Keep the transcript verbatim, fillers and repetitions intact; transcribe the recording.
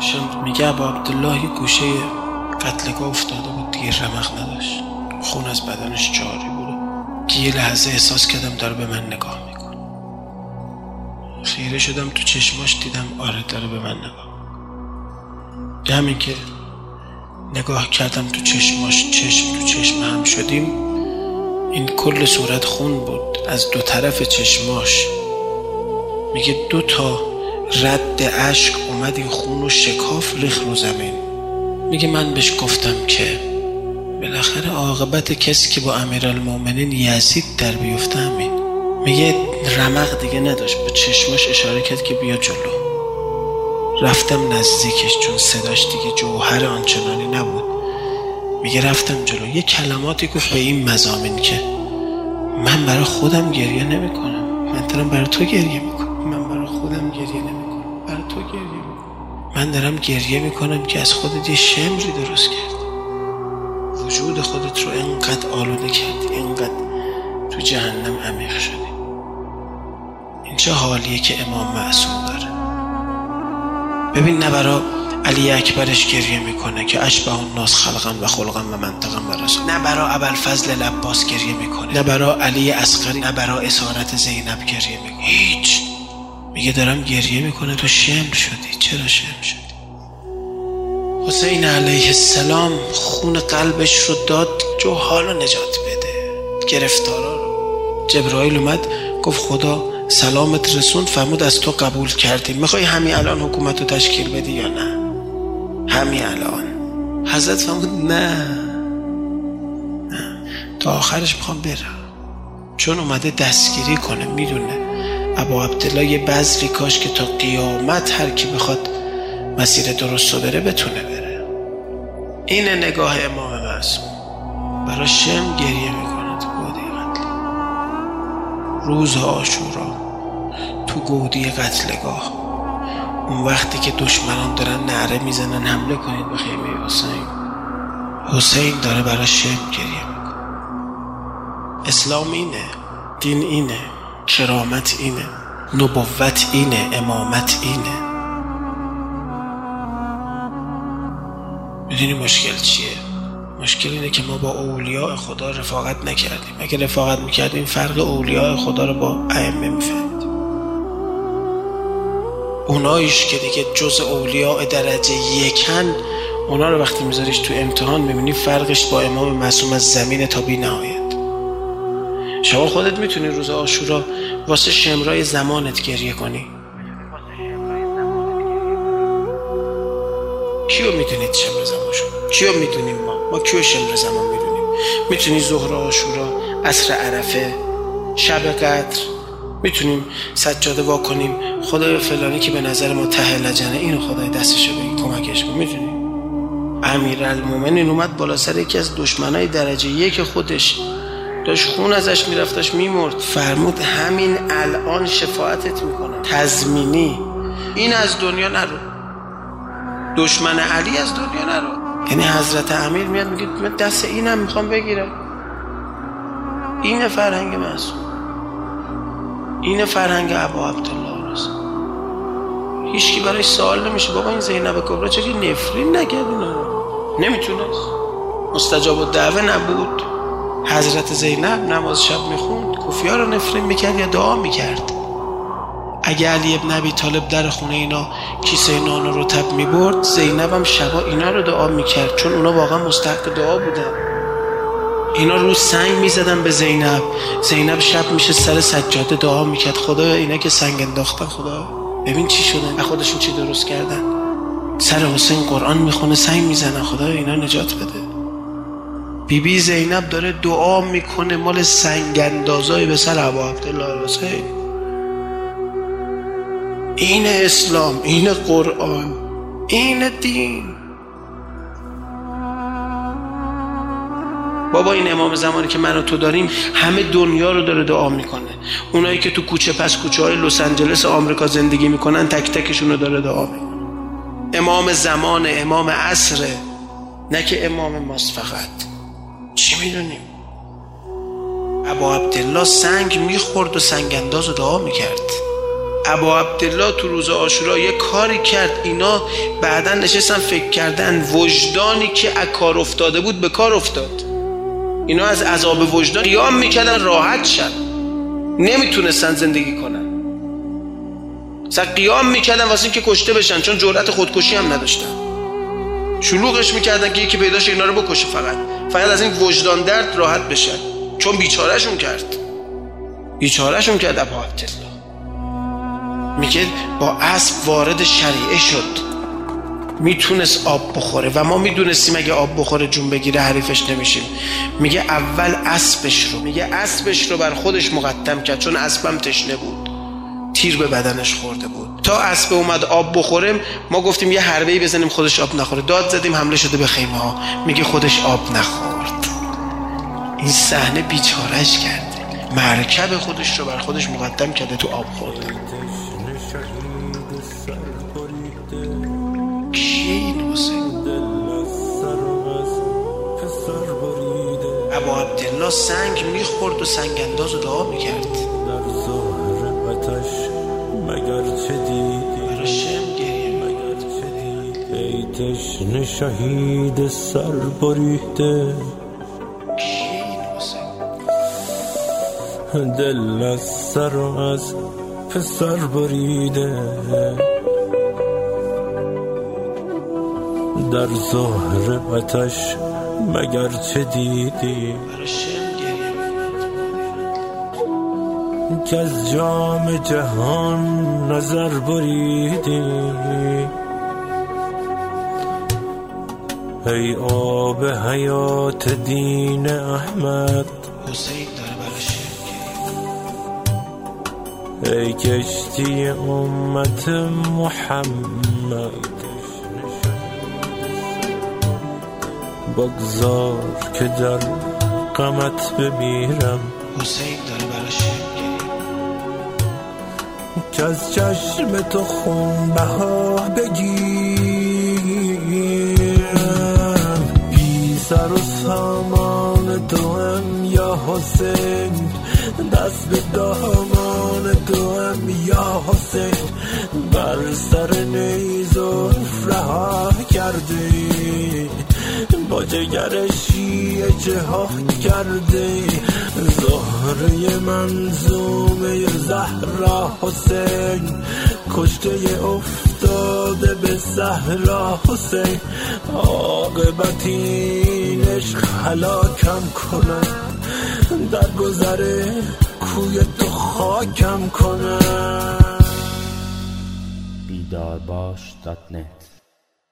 شم میگه ابا عبدالله یه گوشه قتلگاه افتاده بود دیگه، رمق نداشت، خون از بدنش جاری بود که یه لحظه احساس کردم داره به من نگاه میکنه. خیره شدم تو چشماش، دیدم آره داره به من نگاه. همین که نگاه کردم تو چشماش، چشم تو چشم هم شدیم، این کل صورت خون بود از دو طرف چشماش. میگه دو تا رد اشک اومد این خون و شکاف ریخت رو زمین. میگه من بهش گفتم که بالاخره عاقبت کسی که با امیرالمومنین یزید در بیفته همین. میگه رمق دیگه نداشت، به چشماش اشاره کرد که بیا جلو. رفتم نزدیکش چون صداش دیگه جوهر آنچنانی نبود. میگه رفتم جلو، یه کلماتی گفت به این مضامین که من برای خودم گریه نمی کنم، من دارم برای تو گریه میکنم. من برای خودم گریه نمی کنم، برای تو گریه میکنم. من دارم گریه میکنم که از خودت یه شمری درست کردی، وجود خودت رو اینقدر آلوده کردی، اینقدر تو جهنم عمیق شدی. این چه حالیه که امام معصوم داره. ببین نه برا علی اکبرش گریه میکنه که اشبه الناس خلقا و خلقا و منطقا و رسول، نه برا ابوالفضل العباس گریه میکنه، نه برا علی اصغری، نه برا اسارت زینب گریه میکنه، هیچ. میگه دارم گریه میکنه تو شمر شدی. چرا شمر شدی؟ حسین علیه السلام خون قلبش رو داد جوهال رو نجات بده، گرفتارا رو. جبرائیل اومد گفت خدا سلامت رسون، فرمود از تو قبول کردیم، میخوای همین الان حکومت رو تشکیل بدی یا نه؟ همین الان. حضرت فرمود نه نه، تا آخرش میخوام برم، چون اومده دستگیری کنه. میدونه ابا عبدالله یه بذری کاش که تا قیامت هر کی بخواد مسیر درست رو بره بتونه بره. این نگاه امام معصوم. برای شم گریه میکنه تو گودی قتل. روز عاشورا تو گودی قتلگاه، اون وقتی که دشمنان دارن نعره میزنن حمله کنید به خیمه حسین، حسین داره برای شم گریه میکنه. اسلام اینه، دین اینه، کرامت اینه، نبوت اینه، امامت اینه. میدونی مشکل چیه؟ مشکل اینه که ما با اولیاء خدا رفاقت نکردیم. اگه رفاقت میکردیم فرق اولیاء خدا رو با ائمه میفهمیم. اونایش که دیگه جز اولیاء درجه یکن، اونا رو وقتی میذاریش تو امتحان میبینی فرقش با امام معصوم از زمین تا بی نهایت. شما خودت میتونی روز عاشورا واسه شمرای زمانت گریه کنی؟ کیو میدونید شمر زمان شما؟ کیو میدونیم ما؟ ما کیو شمر زمان میدونیم؟ میتونی ظهر عاشورا، عصر عرفه، شب قدر، میتونیم سجاده وا کنیم خدای فلانی که به نظر ما ته لجنه، اینو خدای دستشو بگی کمکش کن. میتونیم؟ امیرالمومنین اومد بالا سر یکی از دشمنای درجه یک خودش، داشت خون ازش میرفت، داشت میمرد، فرمود همین الان شفاعتت میکنم تضمینی، این از دنیا نرو، دشمن علی از دنیا نرو. یعنی حضرت امیر میاد میگه من دست اینم میخوام بگیرم. این فرهنگ معصوم، این فرهنگ ابا عبدالله رسول. هیچ کی برای سوال نمیشه بابا این زینب کبرا چرا نفرین نکرد؟ اینا نمیتونست، مستجاب الدعوه نبود. حضرت زینب نماز شب میخوند، کفیا رو نفرین میکرد یا دعا میکرد. اگه علی ابن ابی طالب در خونه اینا کیسه نان و رطب میبرد، زینب هم شبا اینا رو دعا میکرد، چون اونا واقعا مستحق دعا بودن. اینا رو سنگ میزدن به زینب، زینب شب میشه سر سجاده دعا میکرد خدا اینا که سنگ انداختن، خدا ببین چی شدن و خودشون چی درست کردن. سر حسین قرآن میخونه سنگ میزنن، خدا اینا نجات بده. بی بی زینب داره دعا میکنه مال سنگ اندازای به سر ابا عبدالله حسین. این اسلام، این قرآن، این دین. بابا این امام زمانی که من و تو داریم همه دنیا رو داره دعا میکنه. اونایی که تو کوچه پس کوچه های لس آنجلس آمریکا زندگی میکنن تک تکشون رو داره دعا میکنه. امام زمان، امام عصره، نه که امام ماست فقط. چی میدونیم؟ ابا عبدالله سنگ میخورد و سنگ انداز رو دعا میکرد. ابا عبدالله تو روز عاشورا یه کاری کرد، اینا بعدن نشستن فکر کردن وجدانی که از کار افتاده بود به کار افتاد. اینا از عذاب وجدان قیام میکردن راحت شن، نمیتونستن زندگی کنن، مثلا قیام میکردن واسه این که کشته بشن، چون جرأت خودکشی هم نداشتن. شلوغش میکردن که یکی پیداش اینا رو بکشه، فقط فقط از این وجدان درد راحت بشن، چون بیچارهشون کرد بیچارهشون کرد ابا عبدالله. میگه با اسب وارد شریعه شد، میتونست آب بخوره و ما میدونستیم اگه آب بخوره جون بگیره حریفش نمیشیم. میگه اول اسبش رو میگه اسبش رو بر خودش مقدم کرد، چون اسبم تشنه بود، تیر به بدنش خورده بود. تا اسب اومد آب بخوره ما گفتیم یه حربه‌ای بزنیم خودش آب نخوره، داد زدیم حمله شده به خیمه ها. میگه خودش آب نخورد. این صحنه بیچارهش کرده، مرکب خودش رو بر خودش مقدم کرده تو آب خورده. کیه این حسین؟ ابا عبدالله سنگ میخورد و سنگ انداز رو دعا میکرد. مگر چه دیدی برای شم گریه مگر چه دیدی ای تشنه شهید سر بریده. کیه این حسین؟ دل از سر و از پسر بریده، در ظهر آتش مگر چه دیدی برای شم گریه که از جام جهان نظر بریدی. ای آب حیات دین احمد، حسین داره برای شم گریه. ای کشتی امت محمد، بگذار که در غمت بمیرم. حسین داره برای شم گریه. که از چشم تو خون بها بگیرم. بی سر و سامان تو هم یا حسین، دست به دامان تو هم یا حسین. بر سر نیزلف رها کردی، با جگر شیعه جهاد کرده. زهره منظومه زهرا حسین، کشته افتاده به صحرا حسین. عاقبت این عشق هلاکم کنم، در گذر کوی تو خاکم کنم. بیدارباش دات نت